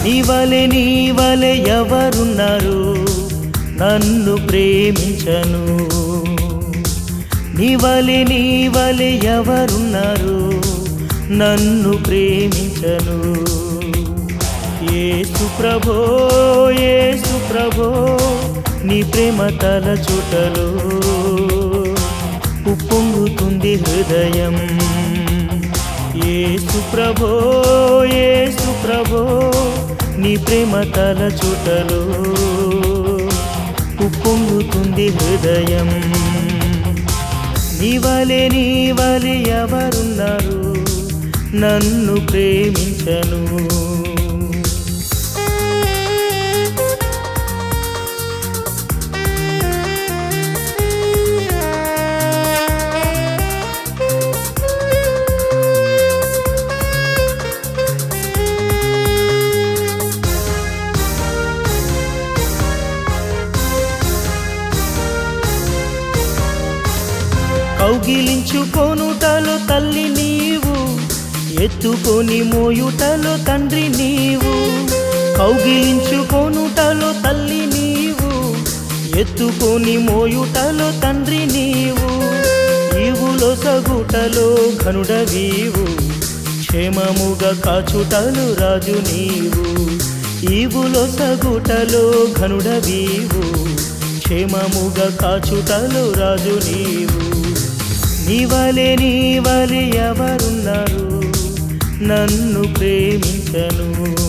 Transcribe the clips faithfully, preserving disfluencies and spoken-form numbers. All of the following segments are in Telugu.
నీవలె నీవలె ఎవరున్నారు నన్ను ప్రేమించను నీవలె నీవలె ఎవరున్నారు నన్ను ప్రేమించను యేసు ప్రభో యేసు ప్రభో నీ ప్రేమ తలచుటలో ఉప్పొంగుతుంది హృదయం యేసు ప్రభో యేసు ప్రభో నీ ప్రేమ తలచుటలో ఉప్పొంగుతుంది హృదయం నీవలె నీవలె ఎవరున్నారు నన్ను ప్రేమించను కౌగిలించుకొనుటలో తల్లి నీవు ఎత్తుకొని మోయుటలో తండ్రి నీవు కౌగిలించుకొనుటలో తల్లి నీవు ఎత్తుకొని మోయుటలో తండ్రి నీవు ఈవులో సగుటలో ఘనుడవీవు క్షేమముగా కాచుటలు రాజు నీవు ఈవులో సగుటలో ఘనుడవీవు క్షేమముగా కాచుటలు రాజు నీవు నీవలె నీవలె ఎవరున్నారు నన్ను ప్రేమించను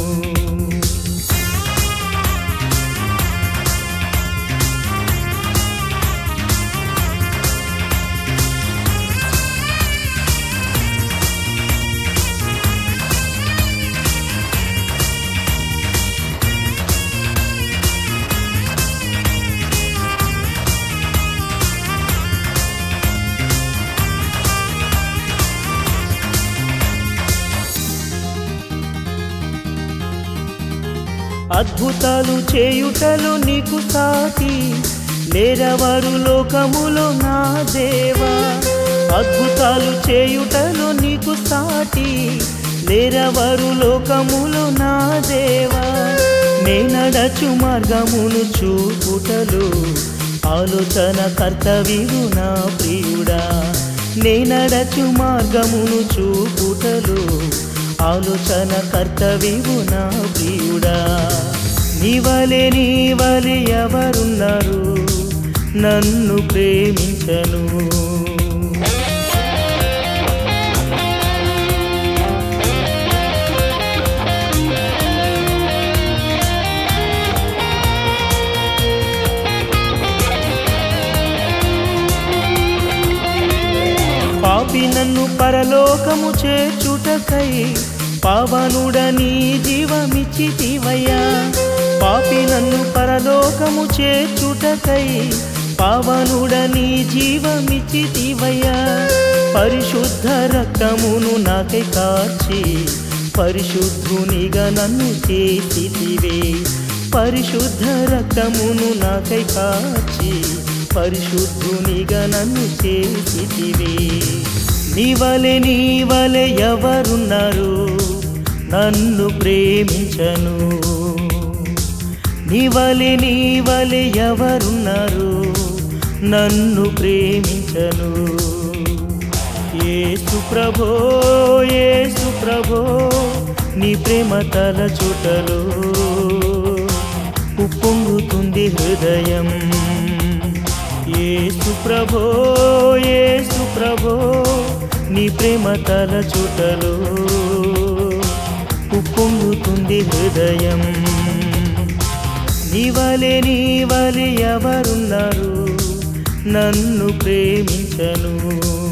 అద్భుతాలు చేయుటలు నీకు సాటి లేరవారు లోకములో నా దేవా అద్భుతాలు చేయుటలు నీకు సాటి లేరవారు లోకములో నా దేవా నేనడచు మార్గమును చూపుటలు ఆలోచన కర్తవ్యము నా ప్రియుడా నేనడచు మార్గమును చూపుటలు ఆలోచన కర్తవ్యము నా ప్రియుడా నీవలె నీవలె ఎవరున్నారు నన్ను ప్రేమించను పాపి నన్ను పరలోకము చేర్చుటకై పావనుడని జీవమిచ్చితివయ్యా పాపి నన్ను పరలోకము చేర్చుటకై పావనుడని జీవమిచ్చితివయ్యా పరిశుద్ధ రక్తమును నాకై కార్చి పరిశుద్ధునిగా నన్ను చేసితివే పరిశుద్ధ రక్తమును నాకై కార్చి పరిశుద్ధునిగా నన్ను చేసితివే నీవలె నీవలె ఎవరున్నారు నన్ను ప్రేమించను నీవలె నీవలె ఎవరున్నారు నన్ను ప్రేమించను యేసు ప్రభో యేసు ప్రభో నీ ప్రేమ తలచుటలో ఉప్పొంగుతుంది హృదయం యేసు ప్రభో యేసు ప్రభో నీ ప్రేమ తలచుటలో ఉప్పొంగుతుంది హృదయం నీవలె నీవలె ఎవరున్నారు నన్ను ప్రేమించను